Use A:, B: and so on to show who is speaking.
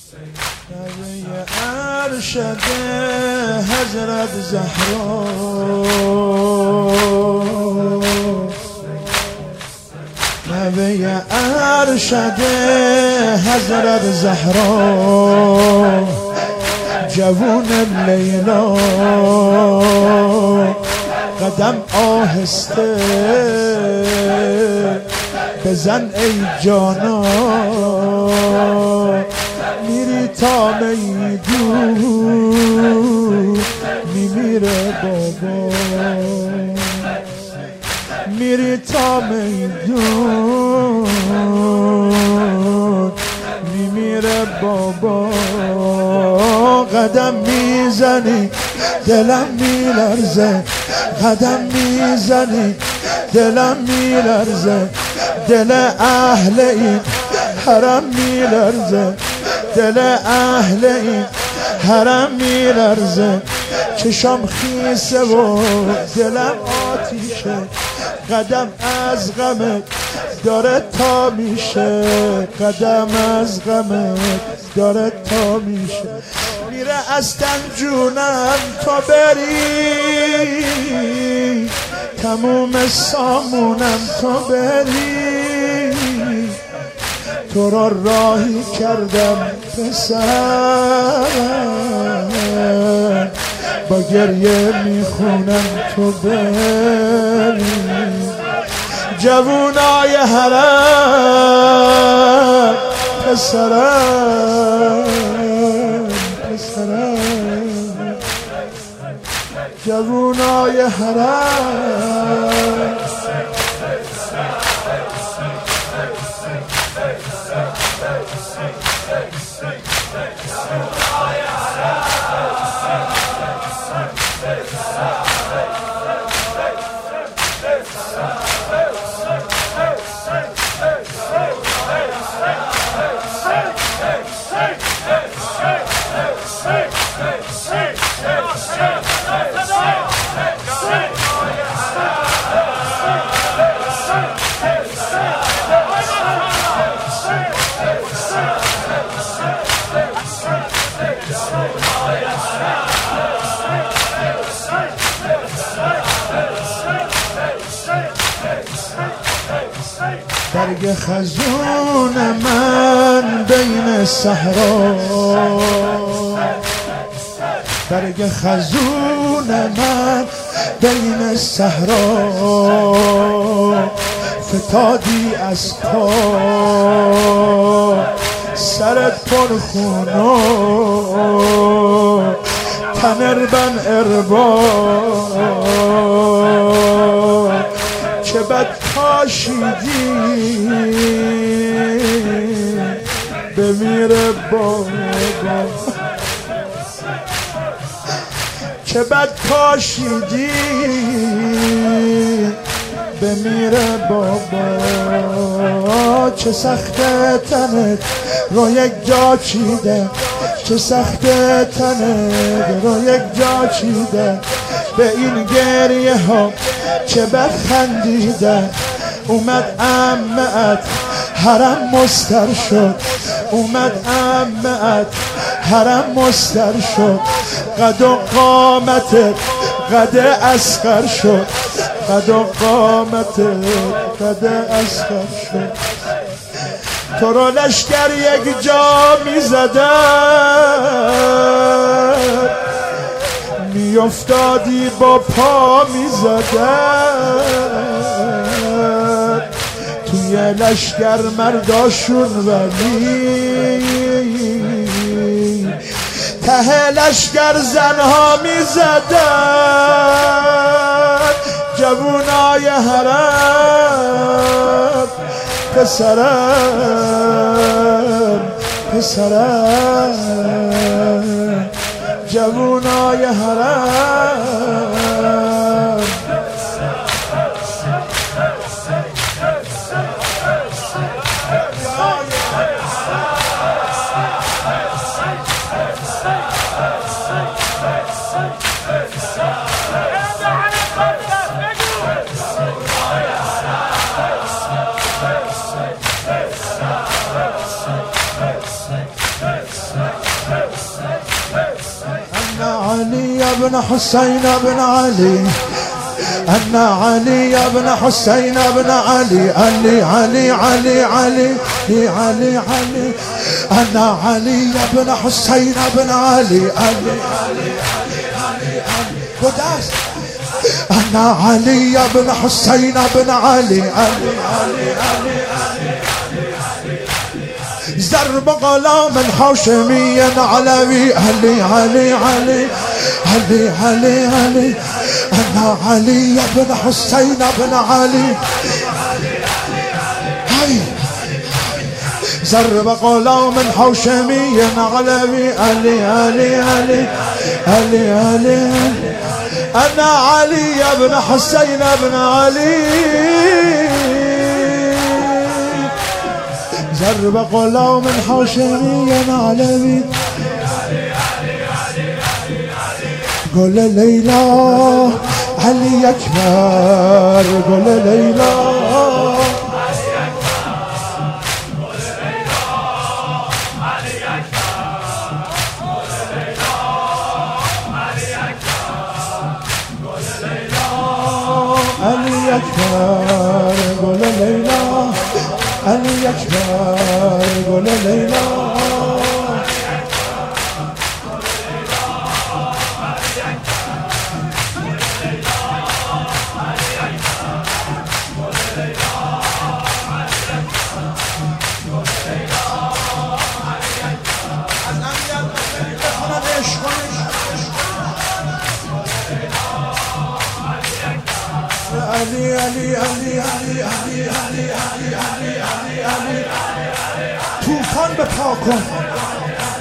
A: نبی ارشد حضرت زهرا، نبی ارشد حضرت زهرا، جوون لیلا قدم آهسته بزن ای جانا، میری تا میدون میمیره بابا، میری تا میدون میمیره بابا، قدم میزنی دلم میلرزه، قدم میزنی دلم میلرزه، دل اهل این حرم میلرزه، دل اهل این حرم میلرزه، چشم خیسه و دلم آتیشه، قدم از غمت داره تا میشه، قدم از غمت داره تا میشه، میره از تن جونم تو بری، تموم سامونم تو بری، تو را راهی کردم پسر، با گریه میخونم تو بری، جوونای حرم پسرم، پسرم جوونای حرم، برگ خزون من بین صحرا، برگ خزون من بین صحرا، فتادی از پا سرت پر خون و تنربن اربا، چه بد کاشیدی بمیره بابا، چه بد کاشیدی بمیره بابا، چه سخته تنت رو یک جا چیده، چه سخته تنت رو یک جا چیده، به این گریه ها چه بخندیده، اومد عمت حرم مستر شد، اومد عمت حرم مستر شد، قد و قامتت قد اصغر شد، قد و قامتت قد اصغر شد، تو رو لشکر یک جا میزدن، میافتادی با پا میزدن، توی لشکر مرداشون ولی ته لشکر زنها میزدن، جوونای حرم پسرم، پسرم جوونای حرم، بن حسين بن علي أن علي بن حسين بن علي علي علي علي علي علي علي أن علي بن حسين بن علي علي قداس أن علي بن حسين بن علي علي زرب غلام هاشمي علوي علي علي علي علي علي علي أنا علي بن حسين بن علي زرب غلام هاشمي علوي علي علي علي علي علي أنا علي بن حسين بن علي زرب غلام هاشمي علوي قول ليلى علي أكبر قول ليلى علي أكبر قول ليلى علي أكبر قول ليلى علي علي علي علي علي علي علي علي علي علي طوفان به پا کن